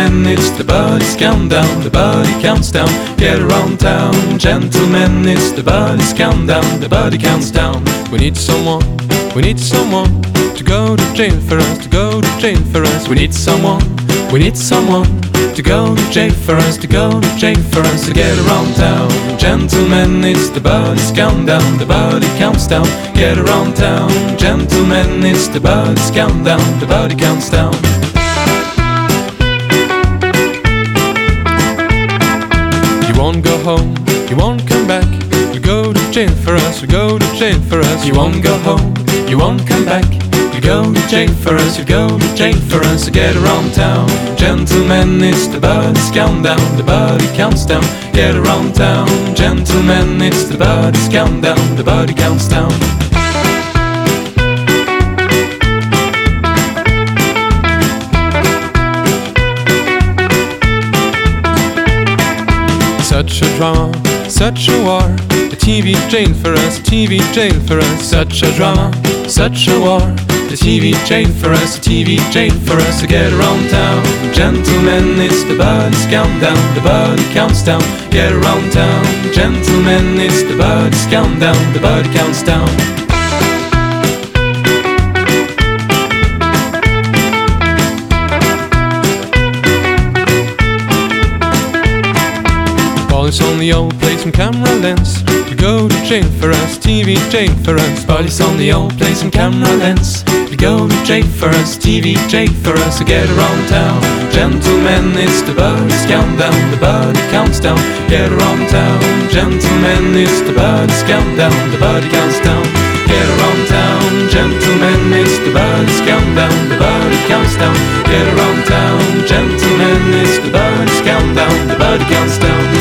Gentlemen, it's the body's countdown. The body counts down. Get around town. Gentlemen, it's the body's countdown. The body counts down. We need someone to go to jail for us, to go to jail for us. We need someone to go to jail for us, to go to jail for us, to get around town. Gentlemen, it's the body's countdown. The body counts down. Get around town. Gentlemen, it's the body's countdown. The body counts down. You won't go home, you won't come back. You go to jail for us, you go to jail for us. You won't go home, you won't come back. You go to jail for us, you go to jail for us, to get around town. Gentlemen, it's the body's countdown. The body counts down. Get around town. Gentlemen, it's the body's countdown. The body counts down. Such a drama, such a war, a TV jail for us, a TV jail for us. Such a drama, such a war, a TV jail for us, a TV jail for us, to get around town. Gentlemen, it's the body's countdown. The body counts down. Get around town. Gentlemen, it's the body's countdown. The body counts down. Police on the old, play some camera lens. You go to jail for us, TV jail for us. Police on the old, play some camera lens. You go to jail for us, TV jail for us, to get around town. Gentlemen, it's the body's countdown. The body counts down. Get around town. Gentlemen, it's the body's countdown. The body counts down. Get around town. Gentlemen, it's the body's countdown. The body counts down. Get around town. Gentlemen, it's the body's countdown. The body counts down.